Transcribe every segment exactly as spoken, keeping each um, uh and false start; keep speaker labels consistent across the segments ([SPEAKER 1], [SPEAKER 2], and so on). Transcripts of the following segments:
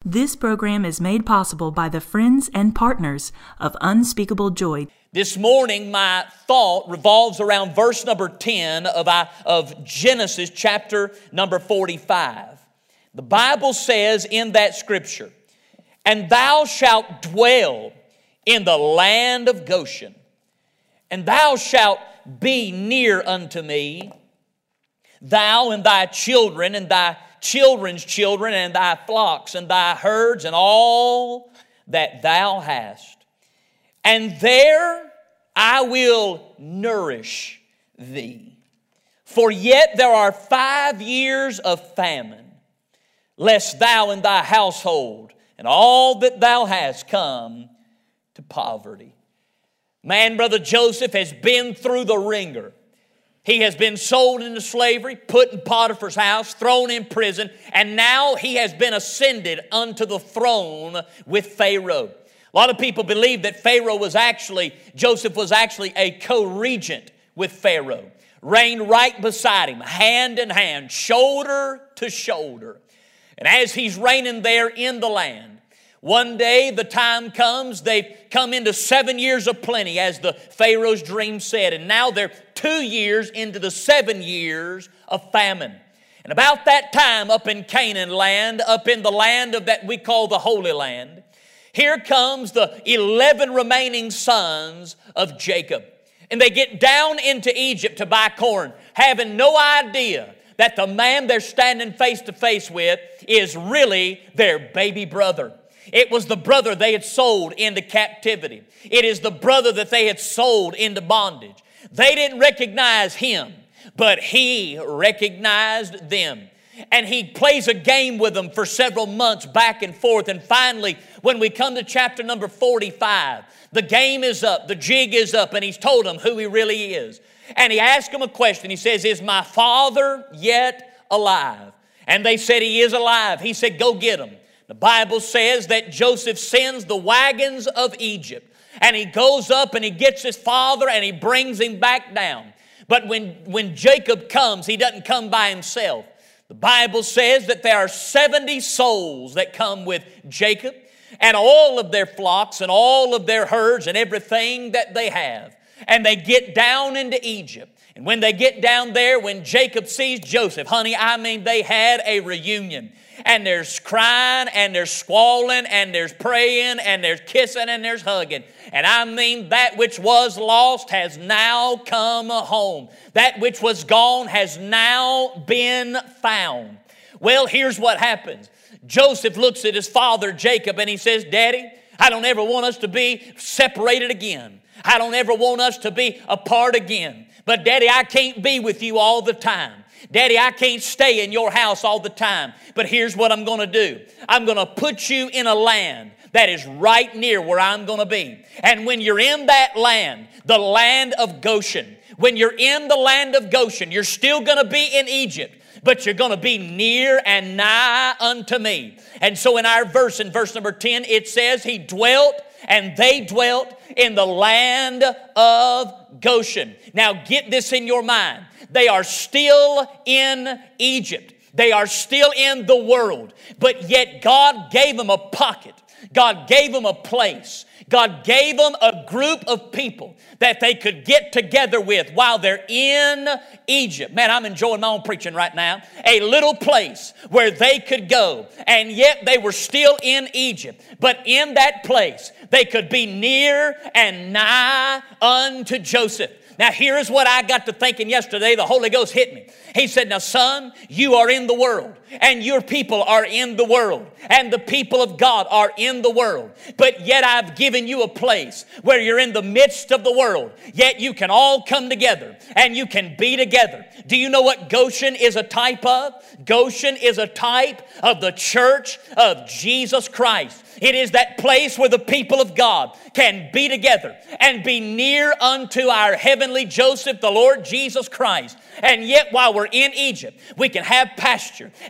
[SPEAKER 1] This program is made possible by the friends and partners of Unspeakable Joy.
[SPEAKER 2] This morning, my thought revolves around verse number ten of, I, of Genesis chapter number forty-five. The Bible says in that scripture, "And thou shalt dwell in the land of Goshen, and thou shalt be near unto me, thou and thy children and thy children's children and thy flocks and thy herds and all that thou hast. And there I will nourish thee. For yet there are five years of famine, lest thou and thy household and all that thou hast come to poverty." Man, Brother Joseph has been through the ringer. He has been sold into slavery, put in Potiphar's house, thrown in prison, and now he has been ascended unto the throne with Pharaoh. A lot of people believe that Pharaoh was actually, Joseph was actually a co-regent with Pharaoh, reigned right beside him, hand in hand, shoulder to shoulder. And as he's reigning there in the land, one day the time comes, they've come into seven years of plenty, as the Pharaoh's dream said, and now they're two years into the seven years of famine. And about that time, up in Canaan land, up in the land of that we call the Holy Land, here comes the eleven remaining sons of Jacob. And they get down into Egypt to buy corn, having no idea that the man they're standing face to face with is really their baby brother. It was the brother they had sold into captivity. It is the brother that they had sold into bondage. They didn't recognize him, but he recognized them. And he plays a game with them for several months back and forth. And finally, when we come to chapter number forty-five, the game is up, the jig is up, and he's told them who he really is. And he asked them a question. He says, "Is my father yet alive?" And they said, "He is alive." He said, "Go get him." The Bible says that Joseph sends the wagons of Egypt, and he goes up and he gets his father and he brings him back down. But when, when Jacob comes, he doesn't come by himself. The Bible says that there are seventy souls that come with Jacob, and all of their flocks and all of their herds and everything that they have. And they get down into Egypt. And when they get down there, when Jacob sees Joseph, honey, I mean, they had a reunion. And there's crying, and there's squalling, and there's praying, and there's kissing, and there's hugging. And I mean, that which was lost has now come home. That which was gone has now been found. Well, here's what happens. Joseph looks at his father, Jacob, and he says, "Daddy, I don't ever want us to be separated again. I don't ever want us to be apart again. But Daddy, I can't be with you all the time. Daddy, I can't stay in your house all the time. But here's what I'm going to do. I'm going to put you in a land that is right near where I'm going to be. And when you're in that land, the land of Goshen, when you're in the land of Goshen, you're still going to be in Egypt, but you're going to be near and nigh unto me." And so in our verse, in verse number ten, it says, he dwelt and they dwelt in the land of Goshen. Now get this in your mind. They are still in Egypt. They are still in the world. But yet God gave them a pocket. God gave them a place. God gave them a group of people that they could get together with while they're in Egypt. Man, I'm enjoying my own preaching right now. A little place where they could go, and yet they were still in Egypt. But in that place, they could be near and nigh unto Joseph. Now, here's what I got to thinking yesterday. The Holy Ghost hit me. He said, "Now, son, you are in the world, and your people are in the world, and the people of God are in the world. But yet I've given you a place where you're in the midst of the world, yet you can all come together, and you can be together." Do you know what Goshen is a type of? Goshen is a type of the church of Jesus Christ. It is that place where the people of God can be together and be near unto our heavenly Joseph, the Lord Jesus Christ. And yet while we're in Egypt, we can have pasture and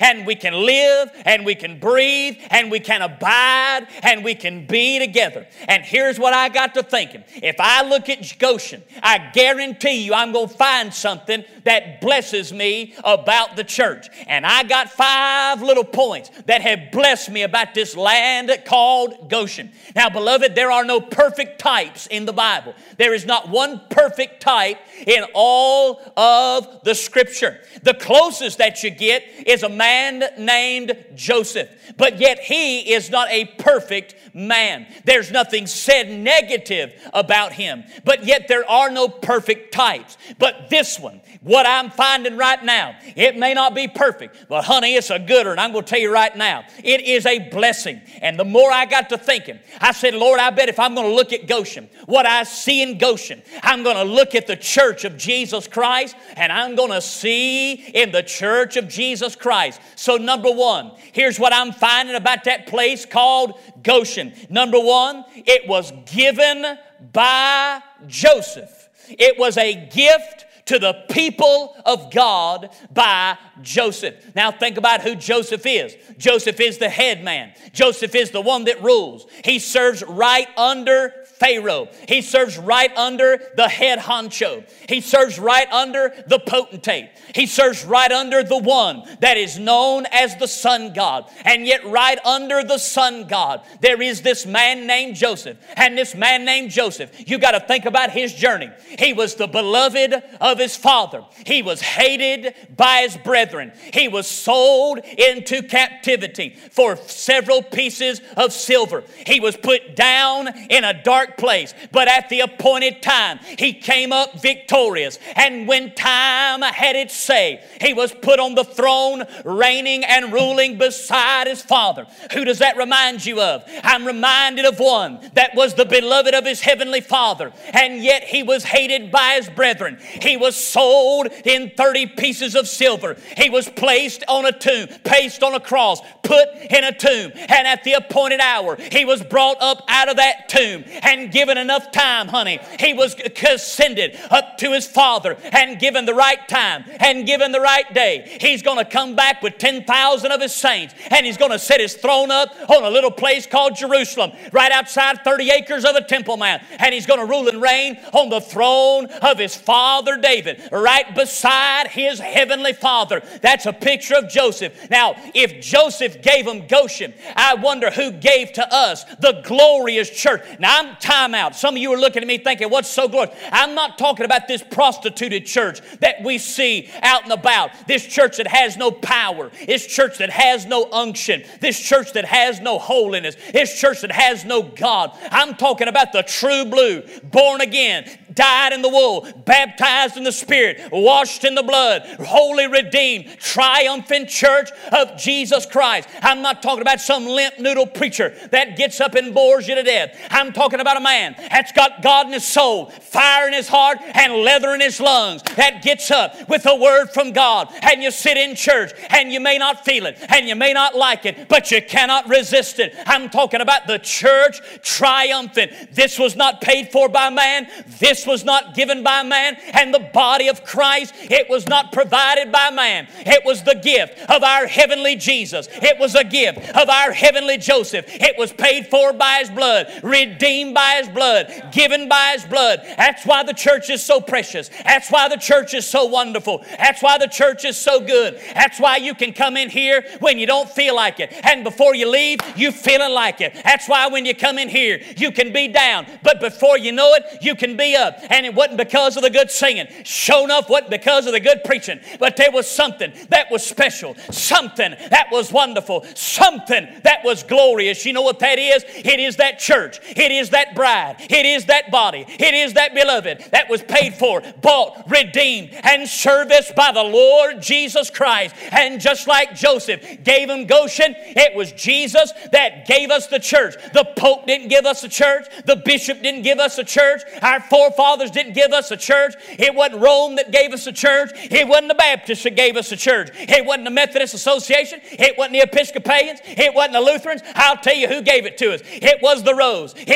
[SPEAKER 2] and we can live and we can breathe and we can abide and we can be together. And here's what I got to thinking. If I look at Goshen, I guarantee you I'm going to find something that blesses me about the church. And I got five little points that have blessed me about this land called Goshen. Now, beloved, there are no perfect types in the Bible. There is not one perfect type in all of the Scripture. The closest that you get is a man named Joseph, but yet he is not a perfect man. There's nothing said negative about him, but yet there are no perfect types. But this one, what I'm finding right now, it may not be perfect, but honey, it's a gooder, and I'm going to tell you right now, it is a blessing. And the more I got to thinking, I said, Lord, I bet if I'm going to look at Goshen, what I see in Goshen, I'm going to look at the church of Jesus Christ, and I'm going to see in the church of Jesus Christ. So number one, here's what I'm finding about that place called Goshen. Number one, it was given by Joseph. It was a gift to the people of God by Joseph. Now think about who Joseph is. Joseph is the head man. Joseph is the one that rules. He serves right under Pharaoh. He serves right under the head honcho. He serves right under the potentate. He serves right under the one that is known as the sun god. And yet right under the sun god, there is this man named Joseph. And this man named Joseph, you got to think about his journey. He was the beloved of his father. He was hated by his brethren. He was sold into captivity for several pieces of silver. He was put down in a dark place, but at the appointed time, he came up victorious. And when time had its say, he was put on the throne, reigning and ruling beside his father. Who does that remind you of? I'm reminded of one that was the beloved of his heavenly father, and yet he was hated by his brethren. He was sold in thirty pieces of silver. He was placed on a tomb, placed on a cross, put in a tomb, and at the appointed hour, he was brought up out of that tomb and given enough time, honey. He was ascended up to his father and given the right time and given the right day. He's going to come back with ten thousand of his saints, and he's going to set his throne up on a little place called Jerusalem, right outside thirty acres of the Temple Mount, and he's going to rule and reign on the throne of his father David, right beside his heavenly father. That's a picture of Joseph. Now, if Joseph gave him Goshen, I wonder who gave to us the glorious church. Now, I'm time out. Some of you are looking at me thinking, what's so glorious? I'm not talking about this prostituted church that we see out and about. This church that has no power. This church that has no unction. This church that has no holiness. This church that has no God. I'm talking about the true blue, born again, died in the wool, baptized in the Spirit, washed in the blood, wholly redeemed, triumphant church of Jesus Christ. I'm not talking about some limp noodle preacher that gets up and bores you to death. I'm talking about a man that's got God in his soul, fire in his heart, and leather in his lungs, that gets up with a word from God, and you sit in church, and you may not feel it, and you may not like it, but you cannot resist it. I'm talking about the church triumphant. This was not paid for by man. This was not given by man. And the body of Christ, it was not provided by man. It was the gift of our heavenly Jesus. It was a gift of our heavenly Joseph. It was paid for by his blood, redeemed by his blood, given by his blood. That's why the church is so precious. That's why the church is so wonderful. That's why the church is so good. That's why you can come in here when you don't feel like it, and before you leave, you feeling like it. That's why when you come in here, you can be down, but before you know it, you can be up. And it wasn't because of the good singing. Sure enough, wasn't because of the good preaching, but there was something that was special, something that was wonderful, something that was glorious. You know what that is? It is that church. It is that bride. It is that body. It is that beloved that was paid for, bought, redeemed, and serviced by the Lord Jesus Christ. And just like Joseph gave him Goshen, it was Jesus that gave us the church. The Pope didn't give us a church. The bishop didn't give us a church. Our forefathers didn't give us a church. It wasn't Rome that gave us a church. It wasn't the Baptists that gave us a church. It wasn't the Methodist Association. It wasn't the Episcopalians. It wasn't the Lutherans. I'll tell you who gave it to us. It was the rose. It was the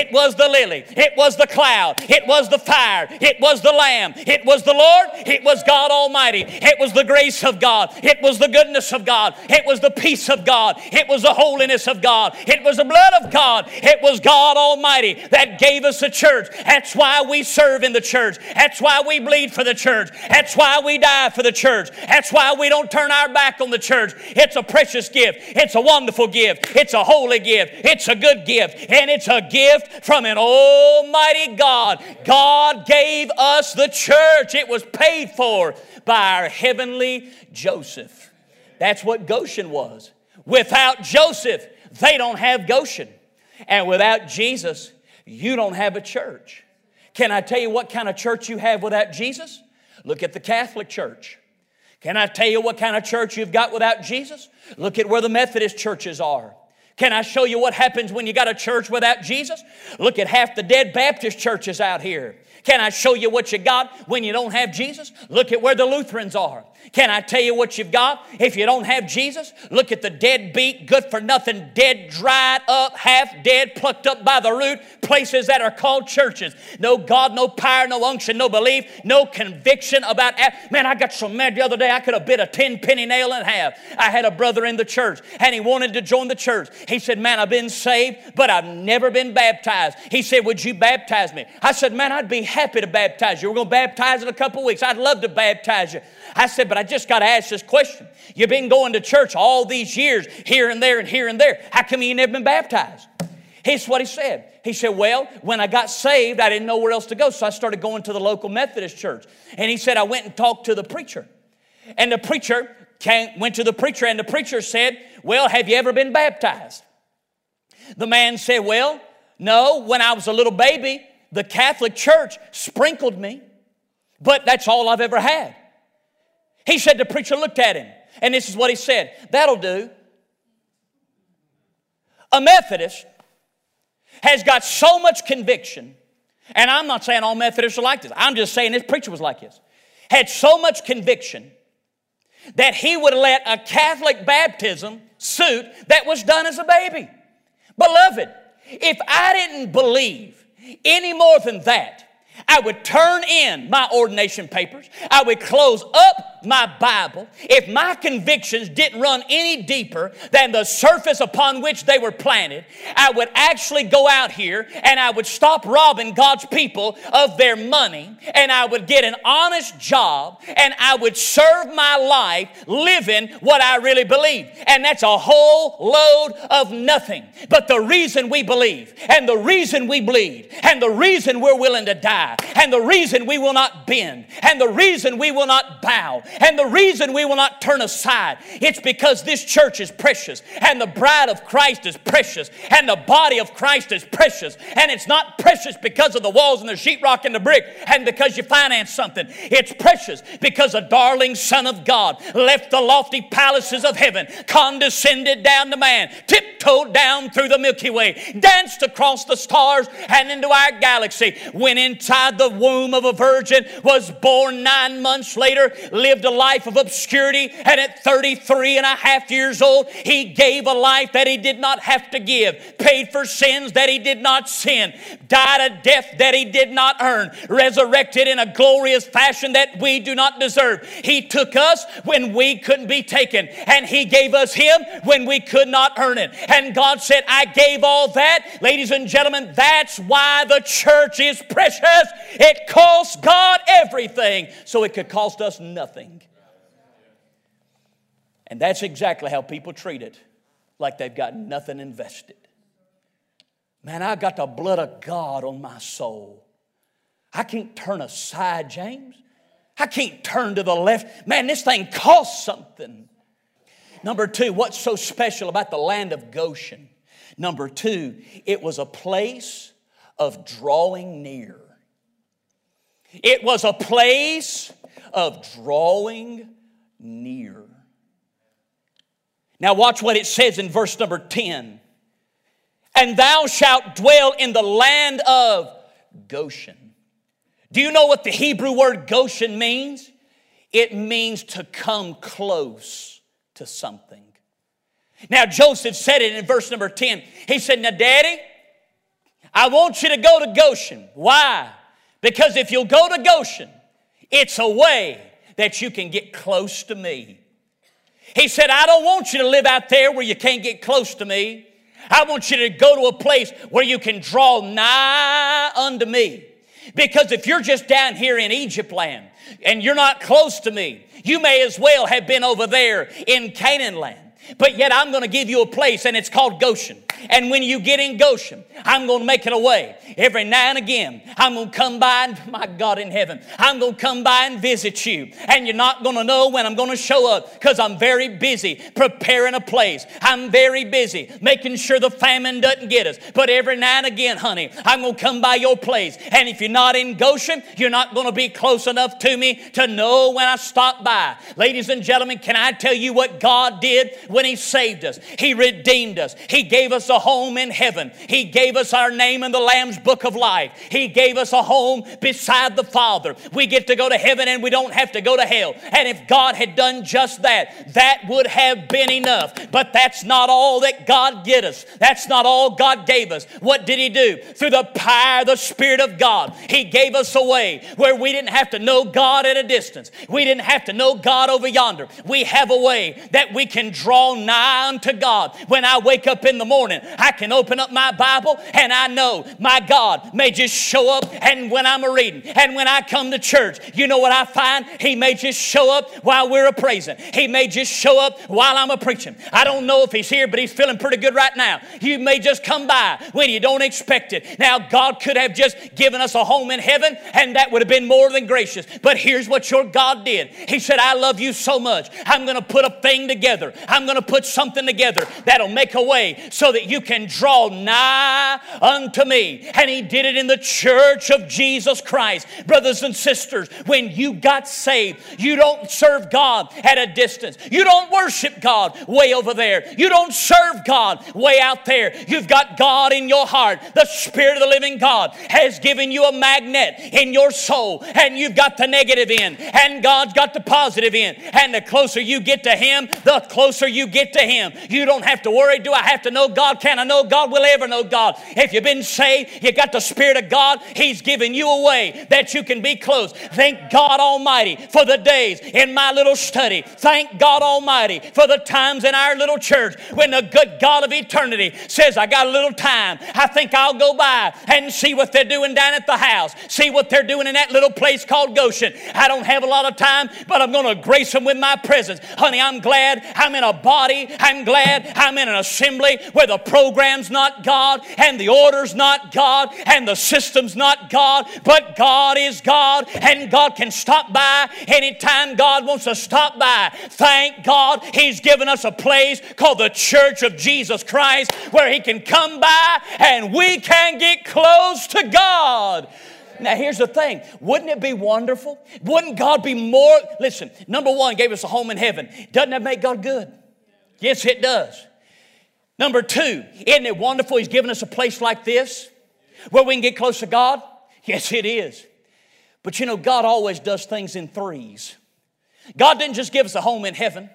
[SPEAKER 2] the lily. It was the cloud. It was the fire. It was the Lamb. It was the Lord. It was God Almighty. It was the grace of God. It was the goodness of God. It was the peace of God. It was the holiness of God. It was the blood of God. It was God Almighty that gave us a church. That's why we serve in the church. That's why we bleed for the church. That's why we die for the church. That's why we don't turn our back on the church. It's a precious gift. It's a wonderful gift. It's a holy gift. It's a good gift. And it's a gift from an almighty God. God gave us the church. It was paid for by our heavenly Joseph. That's what Goshen was. Without Joseph, they don't have Goshen. And without Jesus, you don't have a church. Can I tell you what kind of church you have without Jesus? Look at the Catholic Church. Can I tell you what kind of church you've got without Jesus? Look at where the Methodist churches are. Can I show you what happens when you got a church without Jesus? Look at half the dead Baptist churches out here. Can I show you what you got when you don't have Jesus? Look at where the Lutherans are. Can I tell you what you've got if you don't have Jesus? Look at the deadbeat, good-for-nothing, dead, dried up, half-dead, plucked up by the root places that are called churches. No God, no power, no unction, no belief, no conviction about... Man, I got so mad the other day I could have bit a ten-penny nail in half. I had a brother in the church, and he wanted to join the church. He said, man, I've been saved, but I've never been baptized. He said, would you baptize me? I said, man, I'd be happy to baptize you. We're going to baptize in a couple of weeks. I'd love to baptize you. I said, but I just got to ask this question. You've been going to church all these years, here and there and here and there. How come you never been baptized? Here's what he said. He said, well, when I got saved, I didn't know where else to go, so I started going to the local Methodist church. And he said, I went and talked to the preacher. And the preacher came, went to the preacher, and the preacher said, well, have you ever been baptized? The man said, well, no, when I was a little baby, the Catholic Church sprinkled me, but that's all I've ever had. He said, the preacher looked at him, and this is what he said, that'll do. A Methodist has got so much conviction, and I'm not saying all Methodists are like this. I'm just saying this preacher was like this. Had so much conviction that he would let a Catholic baptism suit that was done as a baby. Beloved, if I didn't believe any more than that, I would turn in my ordination papers. I would close up my Bible. If my convictions didn't run any deeper than the surface upon which they were planted, I would actually go out here and I would stop robbing God's people of their money, and I would get an honest job, and I would serve my life living what I really believe. And that's a whole load of nothing. But the reason we believe, and the reason we bleed, and the reason we're willing to die, and the reason we will not bend, and the reason we will not bow, and the reason we will not turn aside, it's because this church is precious, and the bride of Christ is precious, and the body of Christ is precious. And it's not precious because of the walls and the sheetrock and the brick and because you finance something. It's precious because a darling Son of God left the lofty palaces of heaven, condescended down to man, tiptoed down through the Milky Way, danced across the stars and into our galaxy, went inside the womb of a virgin, was born nine months later, lived a life of obscurity, and at thirty-three and a half years old, he gave a life that he did not have to give, paid for sins that he did not sin, died a death that he did not earn, resurrected in a glorious fashion that we do not deserve. He took us when we couldn't be taken, and he gave us him when we could not earn it. And God said, I gave all that. Ladies and gentlemen, that's why the church is precious. It cost God everything so it could cost us nothing. And that's exactly how people treat it, like they've got nothing invested. Man, I got the blood of God on my soul. I can't turn aside, James. I can't turn to the left. Man, this thing costs something. Number two, what's so special about the land of Goshen? Number two, it was a place of drawing near. It was a place of drawing near. Now watch what it says in verse number ten. And thou shalt dwell in the land of Goshen. Do you know what the Hebrew word Goshen means? It means to come close to something. Now Joseph said it in verse number ten. He said, now Daddy, I want you to go to Goshen. Why? Because if you'll go to Goshen, it's a way that you can get close to me. He said, I don't want you to live out there where you can't get close to me. I want you to go to a place where you can draw nigh unto me. Because if you're just down here in Egypt land and you're not close to me, you may as well have been over there in Canaan land. But yet I'm going to give you a place, and it's called Goshen. And when you get in Goshen, I'm going to make it a way. Every now and again, I'm going to come by, and my God in heaven, I'm going to come by and visit you. And you're not going to know when I'm going to show up, because I'm very busy preparing a place. I'm very busy making sure the famine doesn't get us. But every now and again, honey, I'm going to come by your place. And if you're not in Goshen, you're not going to be close enough to me to know when I stop by. Ladies and gentlemen, can I tell you what God did when He saved us? He redeemed us. He gave us a home in heaven. He gave us our name in the Lamb's book of life. He gave us a home beside the Father. We get to go to heaven and we don't have to go to hell. And if God had done just that, that would have been enough. But that's not all that God did us. That's not all God gave us. What did He do? Through the power of the Spirit of God, He gave us a way where we didn't have to know God at a distance. We didn't have to know God over yonder. We have a way that we can draw nigh unto God. When I wake up in the morning, I can open up my Bible and I know my God may just show up, and when I'm a reading and when I come to church, you know what I find? He may just show up while we're a praising. He may just show up while I'm a preaching. I don't know if He's here, but He's feeling pretty good right now. You may just come by when you don't expect it. Now, God could have just given us a home in heaven, and that would have been more than gracious. But here's what your God did. He said, I love you so much, I'm going to put a thing together. I'm going to put something together that'll make a way so that you can draw nigh unto me. And He did it in the church of Jesus Christ. Brothers and sisters, when you got saved, you don't serve God at a distance. You don't worship God way over there. You don't serve God way out there. You've got God in your heart. The Spirit of the living God has given you a magnet in your soul, and you've got the negative end, and God's got the positive end. And the closer you get to Him, the closer you get to Him. You don't have to worry, do I have to know God? Can I know God? Will I ever know God? If you've been saved, you got the Spirit of God. He's given you a way that you can be close. Thank God Almighty for the days in my little study. Thank God Almighty for the times in our little church when the good God of eternity says, I got a little time. I think I'll go by and see what they're doing down at the house. See what they're doing in that little place called Goshen. I don't have a lot of time, but I'm going to grace them with my presence. Honey, I'm glad I'm in a body. I'm glad I'm in an assembly where the program's not God and the order's not God and the system's not God, but God is God, and God can stop by anytime God wants to stop by. Thank God He's given us a place called the Church of Jesus Christ where He can come by and we can get close to God. Now here's the thing. Wouldn't it be wonderful? Wouldn't God be more? Listen, number one, gave us a home in heaven. Doesn't that make God good? Yes, it does. Number two, isn't it wonderful He's given us a place like this where we can get close to God? Yes, it is. But you know, God always does things in threes. God didn't just give us a home in heaven.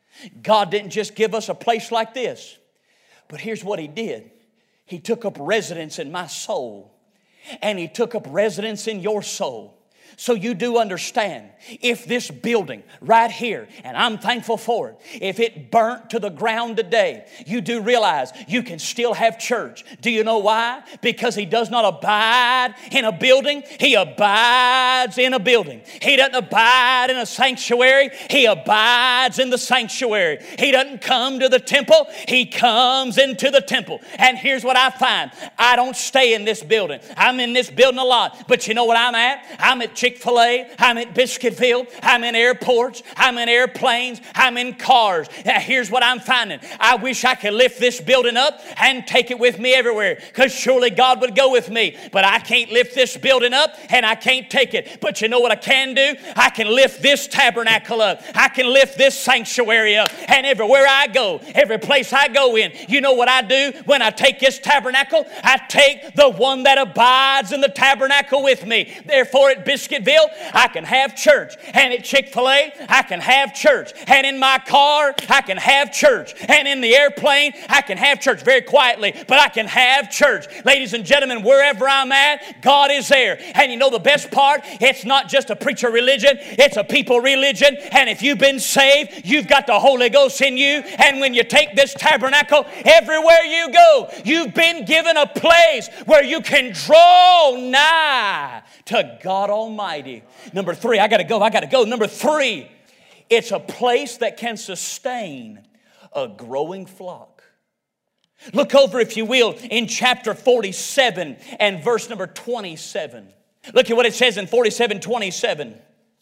[SPEAKER 2] God didn't just give us a place like this. But here's what He did. He took up residence in my soul, and He took up residence in your soul. So you do understand, if this building right here, and I'm thankful for it, if it burnt to the ground today, you do realize you can still have church. Do you know why? Because He does not abide in a building. He abides in a building. He doesn't abide in a sanctuary. He abides in the sanctuary. He doesn't come to the temple. He comes into the temple. And here's what I find. I don't stay in this building. I'm in this building a lot. But you know what I'm at? I'm at Chick-fil-A, I'm at Biscuitville, I'm in airports, I'm in airplanes, I'm in cars. Now here's what I'm finding. I wish I could lift this building up and take it with me everywhere, because surely God would go with me. But I can't lift this building up and I can't take it. But you know what I can do? I can lift this tabernacle up. I can lift this sanctuary up. And everywhere I go, every place I go in, you know what I do when I take this tabernacle? I take the one that abides in the tabernacle with me. Therefore at Biscuitville, Biscuitville, I can have church. And at Chick-fil-A, I can have church. And in my car, I can have church. And in the airplane, I can have church very quietly, but I can have church. Ladies and gentlemen, wherever I'm at, God is there. And you know the best part? It's not just a preacher religion, it's a people religion. And if you've been saved, you've got the Holy Ghost in you. And when you take this tabernacle, everywhere you go, you've been given a place where you can draw nigh to God Almighty. Number three, I got to go, I got to go. Number three, it's a place that can sustain a growing flock. Look over, if you will, in chapter forty-seven and verse number twenty-seven. Look at what it says in forty-seven twenty-seven.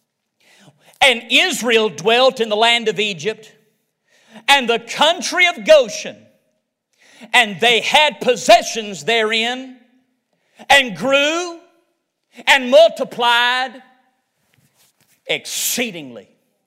[SPEAKER 2] And Israel dwelt in the land of Egypt and the country of Goshen, and they had possessions therein, and grew and multiplied exceedingly.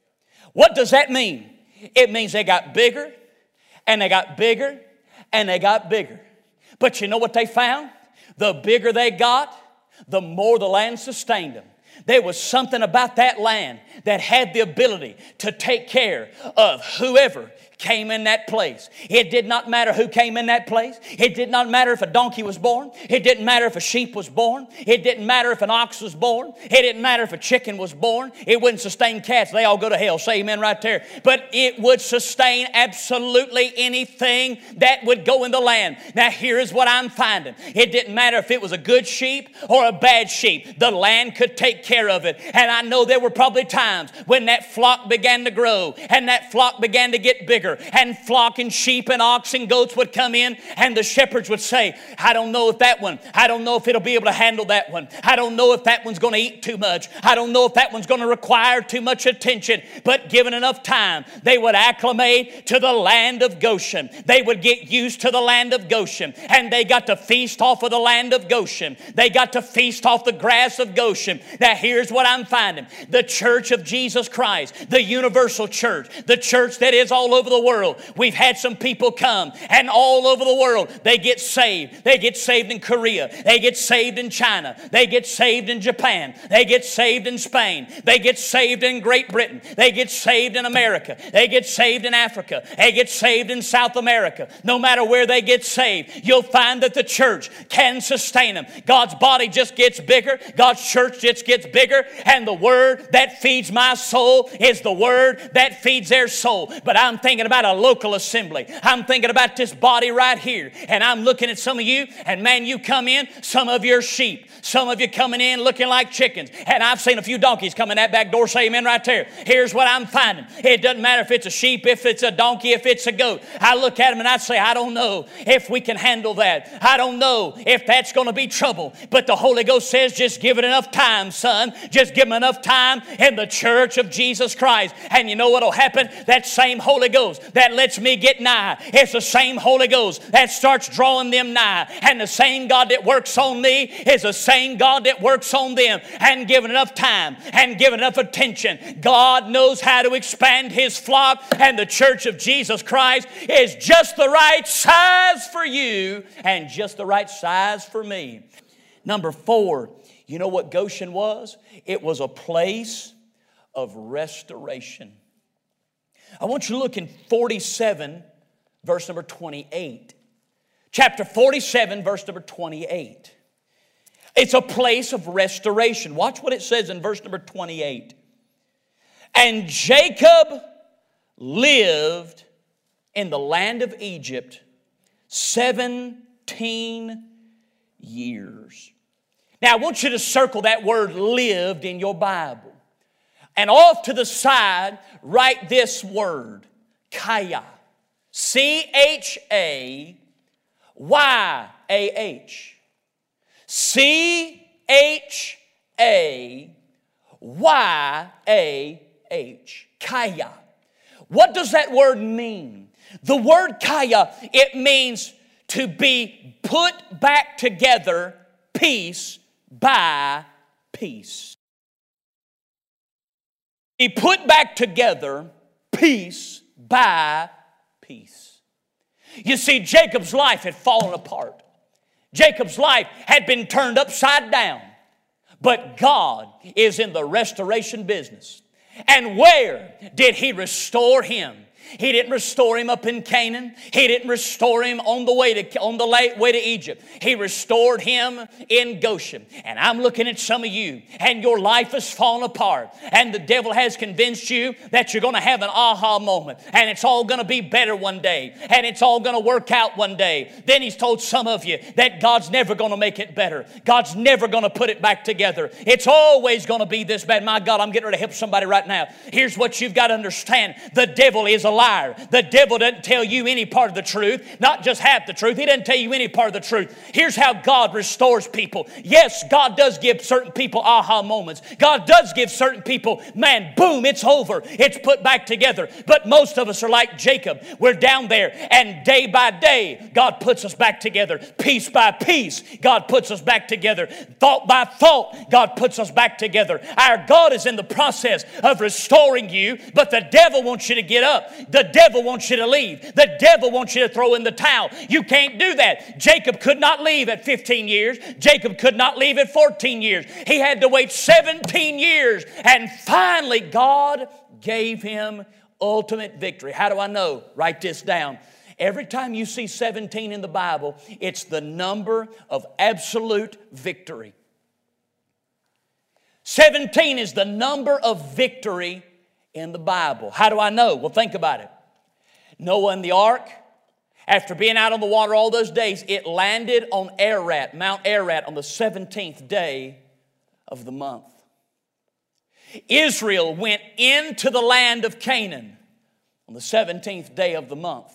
[SPEAKER 2] What does that mean? It means they got bigger, and they got bigger, and they got bigger. But you know what they found? The bigger they got, the more the land sustained them. There was something about that land that had the ability to take care of whoever came in that place. It did not matter who came in that place. It did not matter if a donkey was born. It didn't matter if a sheep was born. It didn't matter if an ox was born. It didn't matter if a chicken was born. It wouldn't sustain cats. They all go to hell. Say amen right there. But it would sustain absolutely anything that would go in the land. Now here is what I'm finding. It didn't matter if it was a good sheep or a bad sheep. The land could take care of it. And I know there were probably times when that flock began to grow and that flock began to get bigger. And flock and sheep and ox and goats would come in, and the shepherds would say, I don't know if that one, I don't know if it'll be able to handle that one. I don't know if that one's going to eat too much. I don't know if that one's going to require too much attention. But given enough time, they would acclimate to the land of Goshen. They would get used to the land of Goshen, and they got to feast off of the land of Goshen. They got to feast off the grass of Goshen. Now here's what I'm finding. The church of Jesus Christ, the universal church, the church that is all over the world. We've had some people come, and all over the world they get saved. They get saved in Korea. They get saved in China. They get saved in Japan. They get saved in Spain. They get saved in Great Britain. They get saved in America. They get saved in Africa. They get saved in South America. No matter where they get saved, you'll find that the church can sustain them. God's body just gets bigger. God's church just gets bigger. And the word that feeds my soul is the word that feeds their soul. But I'm thinking about a local assembly. I'm thinking about this body right here. And I'm looking at some of you, and man, you come in, some of you are sheep. Some of you coming in looking like chickens. And I've seen a few donkeys come in that back door. Say amen right there. Here's what I'm finding. It doesn't matter if it's a sheep, if it's a donkey, if it's a goat. I look at them and I say, I don't know if we can handle that. I don't know if that's going to be trouble. But the Holy Ghost says, just give it enough time, son. Just give them enough time in the church of Jesus Christ. And you know what will happen? That same Holy Ghost that lets me get nigh, it's the same Holy Ghost that starts drawing them nigh. And the same God that works on me is the same God that works on them. And given enough time and given enough attention, God knows how to expand His flock. And the church of Jesus Christ is just the right size for you and just the right size for me. Number four, you know what Goshen was? It was a place of restoration. I want you to look in forty-seven, verse number twenty-eight. Chapter forty-seven, verse number twenty-eight. It's a place of restoration. Watch what it says in verse number twenty-eight. And Jacob lived in the land of Egypt seventeen years. Now I want you to circle that word lived in your Bible. And off to the side, write this word, Chayah. C H A Y A H. C H A Y A H. Chayah. What does that word mean? The word Chayah, it means to be put back together piece by piece. Be put back together piece by piece. You see, Jacob's life had fallen apart. Jacob's life had been turned upside down But God is in the restoration business. And where did He restore him? He didn't restore him up in Canaan. He didn't restore him on the way to, on the way to Egypt. He restored him in Goshen. And I'm looking at some of you, and your life has fallen apart. And the devil has convinced you that you're going to have an aha moment. And it's all going to be better one day. And it's all going to work out one day. Then he's told some of you that God's never going to make it better. God's never going to put it back together. It's always going to be this bad. My God, I'm getting ready to help somebody right now. Here's what you've got to understand. The devil is a liar. The devil doesn't tell you any part of the truth, not just half the truth. He doesn't tell you any part of the truth. Here's how God restores people. Yes, God does give certain people aha moments. God does give certain people, man, boom, it's over. It's put back together. But most of us are like Jacob. We're down there, and day by day, God puts us back together. Piece by piece, God puts us back together. Thought by thought, God puts us back together. Our God is in the process of restoring you, but the devil wants you to get up. The devil wants you to leave. The devil wants you to throw in the towel. You can't do that. Jacob could not leave at fifteen years. Jacob could not leave at fourteen years. He had to wait seventeen years. And finally, God gave him ultimate victory. How do I know? Write this down. Every time you see seventeen in the Bible, it's the number of absolute victory. seventeen is the number of victory in the Bible. How do I know? Well, think about it. Noah and the ark, after being out on the water all those days, it landed on Ararat, Mount Ararat, on the seventeenth day of the month. Israel went into the land of Canaan on the seventeenth day of the month.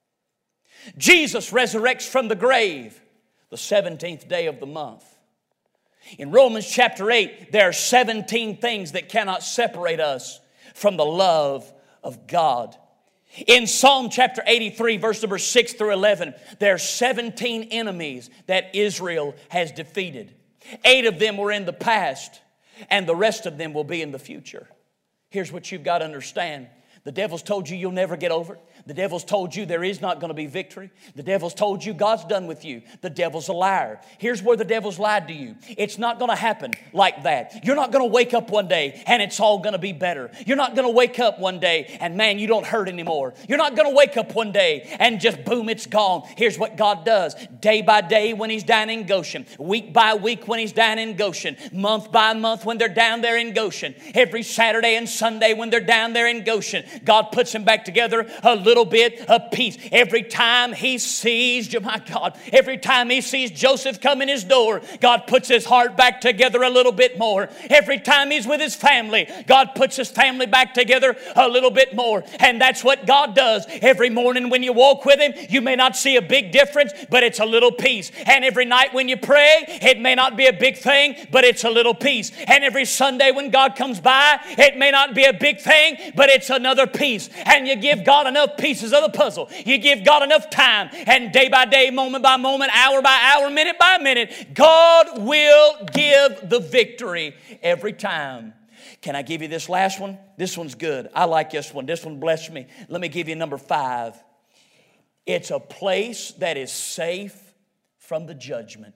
[SPEAKER 2] Jesus resurrects from the grave the seventeenth day of the month. In Romans chapter eight, there are seventeen things that cannot separate us from the love of God. In Psalm chapter eighty-three, verse number six through eleven, there are seventeen enemies that Israel has defeated. Eight of them were in the past, and the rest of them will be in the future. Here's what you've got to understand. The devil's told you you'll never get over it. The devil's told you there is not going to be victory. The devil's told you God's done with you. The devil's a liar. Here's where the devil's lied to you. It's not going to happen like that. You're not going to wake up one day and it's all going to be better. You're not going to wake up one day and, man, you don't hurt anymore. You're not going to wake up one day and just, boom, it's gone. Here's what God does. Day by day when He's down in Goshen. Week by week when He's down in Goshen. Month by month when they're down there in Goshen. Every Saturday and Sunday when they're down there in Goshen. God puts them back together a little bit of peace. Every time He sees, my God, every time He sees Joseph come in his door, God puts his heart back together a little bit more. Every time he's with his family, God puts his family back together a little bit more. And that's what God does. Every morning when you walk with Him, you may not see a big difference, but it's a little peace. And every night when you pray, it may not be a big thing, but it's a little peace. And every Sunday when God comes by, it may not be a big thing, but it's another peace. And you give God enough pieces of the puzzle. You give God enough time. And day by day, moment by moment, hour by hour, minute by minute, God will give the victory every time. Can I give you this last one? This one's good. I like this one. This one blessed me. Let me give you number five. It's a place that is safe from the judgment.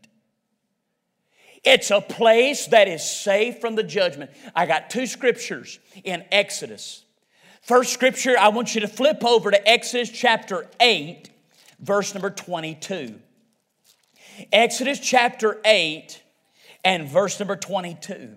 [SPEAKER 2] It's a place that is safe from the judgment. I got two scriptures in Exodus. First scripture, I want you to flip over to Exodus chapter eight, verse number twenty-two. Exodus chapter eight and verse number twenty-two.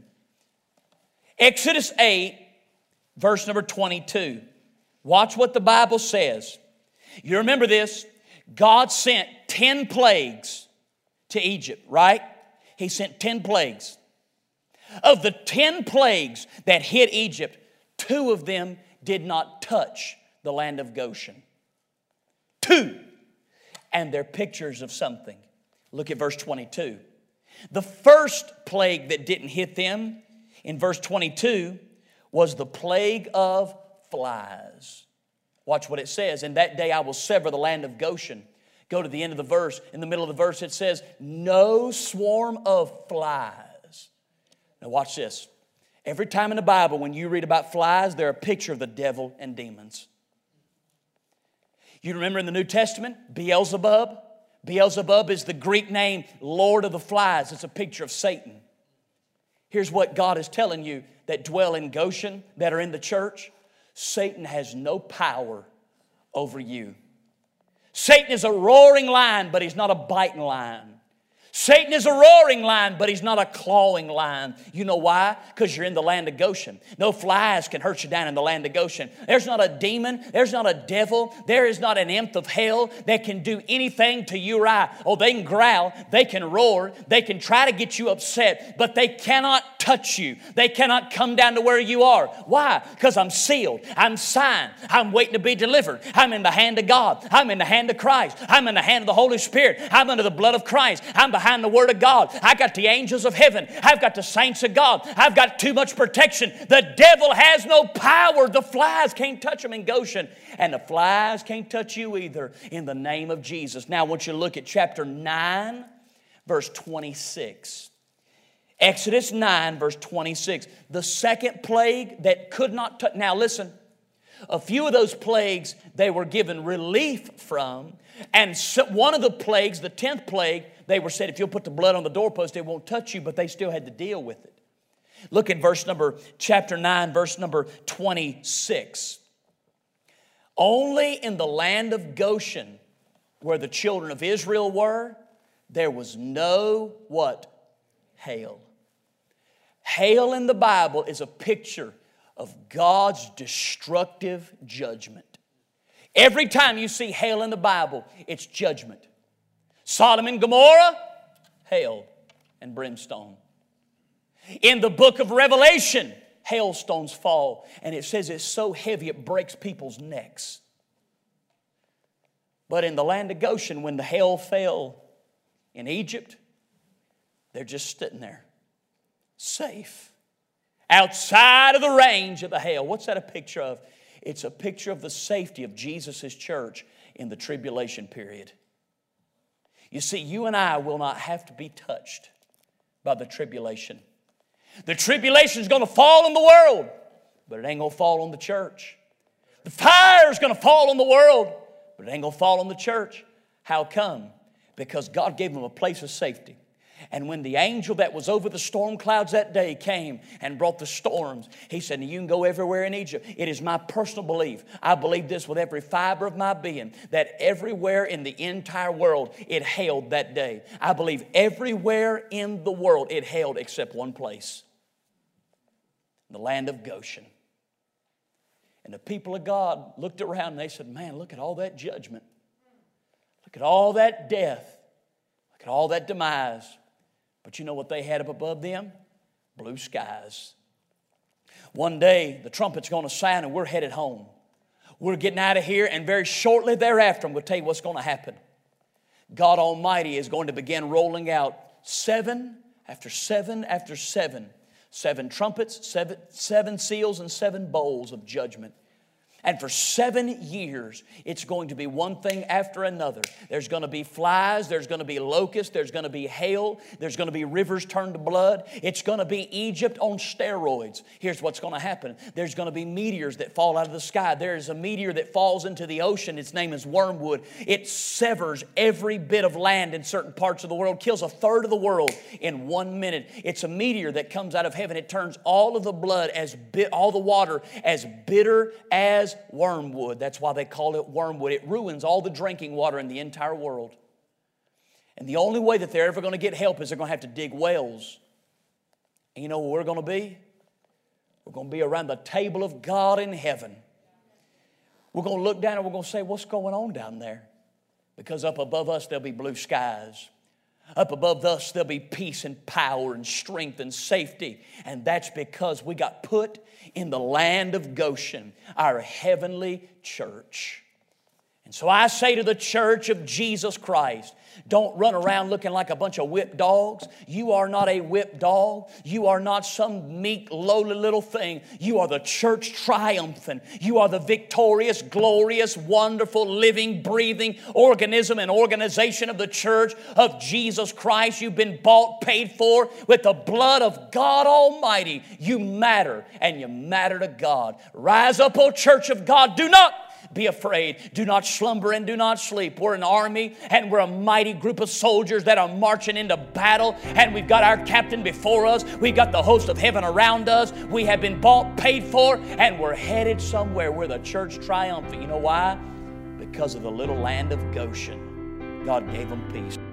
[SPEAKER 2] Exodus eight, verse number twenty-two. Watch what the Bible says. You remember this? God sent ten plagues to Egypt, right? He sent ten plagues. Of the ten plagues that hit Egypt, two of them did not touch the land of Goshen. Two. And they're pictures of something. Look at verse twenty-two. The first plague that didn't hit them, in verse twenty-two, was the plague of flies. Watch what it says. In that day I will sever the land of Goshen. Go to the end of the verse. In the middle of the verse it says, no swarm of flies. Now watch this. Every time in the Bible when you read about flies, they're a picture of the devil and demons. You remember in the New Testament, Beelzebub? Beelzebub is the Greek name, Lord of the Flies. It's a picture of Satan. Here's what God is telling you that dwell in Goshen, that are in the church. Satan has no power over you. Satan is a roaring lion, but he's not a biting lion. Satan is a roaring lion, but he's not a clawing lion. You know why? Because you're in the land of Goshen. No flies can hurt you down in the land of Goshen. There's not a demon. There's not a devil. There is not an imp of hell that can do anything to you or I. Oh, they can growl. They can roar. They can try to get you upset, but they cannot touch you. They cannot come down to where you are. Why? Because I'm sealed. I'm signed. I'm waiting to be delivered. I'm in the hand of God. I'm in the hand of Christ. I'm in the hand of the Holy Spirit. I'm under the blood of Christ. I'm behind the Word of God. I got the angels of heaven. I've got the saints of God. I've got too much protection. The devil has no power. The flies can't touch him in Goshen. And the flies can't touch you either in the name of Jesus. Now I want you to look at chapter nine, verse twenty-six. Exodus nine, verse twenty-six. The second plague that could not touch. Now listen. A few of those plagues they were given relief from. And so one of the plagues, the tenth plague, they were said, if you'll put the blood on the doorpost, it won't touch you, but they still had to deal with it. Look in verse number, chapter nine, verse number twenty-six. Only in the land of Goshen, where the children of Israel were, there was no, what? Hail. Hail in the Bible is a picture of God's destructive judgment. Every time you see hail in the Bible, it's judgment. Sodom and Gomorrah, hail and brimstone. In the book of Revelation, hailstones fall, and it says it's so heavy it breaks people's necks. But in the land of Goshen, when the hail fell in Egypt, they're just sitting there, safe, outside of the range of the hail. What's that a picture of? It's a picture of the safety of Jesus' church in the tribulation period. You see, you and I will not have to be touched by the tribulation. The tribulation is going to fall on the world, but it ain't going to fall on the church. The fire is going to fall on the world, but it ain't going to fall on the church. How come? Because God gave them a place of safety. And when the angel that was over the storm clouds that day came and brought the storms, he said, you can go everywhere in Egypt. It is my personal belief. I believe this with every fiber of my being, that everywhere in the entire world it hailed that day. I believe everywhere in the world it hailed except one place. The land of Goshen. And the people of God looked around and they said, man, look at all that judgment. Look at all that death. Look at all that demise. But you know what they had up above them? Blue skies. One day, the trumpet's going to sound and we're headed home. We're getting out of here, and very shortly thereafter, I'm going to tell you what's going to happen. God Almighty is going to begin rolling out seven after seven after seven. Seven trumpets, seven, seven seals, and seven bowls of judgment. And for seven years, it's going to be one thing after another. There's going to be flies. There's going to be locusts. There's going to be hail. There's going to be rivers turned to blood. It's going to be Egypt on steroids. Here's what's going to happen. There's going to be meteors that fall out of the sky. There's a meteor that falls into the ocean. Its name is wormwood. It severs every bit of land in certain parts of the world, kills a third of the world in one minute. It's a meteor that comes out of heaven. It turns all of the blood, as bit, all the water, as bitter as wormwood. That's why they call it wormwood. It ruins all the drinking water in the entire world. And the only way that they're ever going to get help is they're going to have to dig wells. And you know where we're going to be? We're going to be around the table of God in heaven. We're going to look down and we're going to say, what's going on down there? Because up above us there'll be blue skies. Up above us there'll be peace and power and strength and safety. And that's because we got put in the land of Goshen, our heavenly church. And so I say to the church of Jesus Christ, don't run around looking like a bunch of whipped dogs. You are not a whipped dog. You are not some meek, lowly little thing. You are the church triumphant. You are the victorious, glorious, wonderful, living, breathing organism and organization of the church of Jesus Christ. You've been bought, paid for with the blood of God Almighty. You matter, and you matter to God. Rise up, O church of God. Do not be afraid. Do not slumber and do not sleep. We're an army and we're a mighty group of soldiers that are marching into battle, and we've got our captain before us. We've got the host of heaven around us. We have been bought, paid for, and we're headed somewhere. We're the church triumphant. You know why? Because of the little land of Goshen. God gave them peace.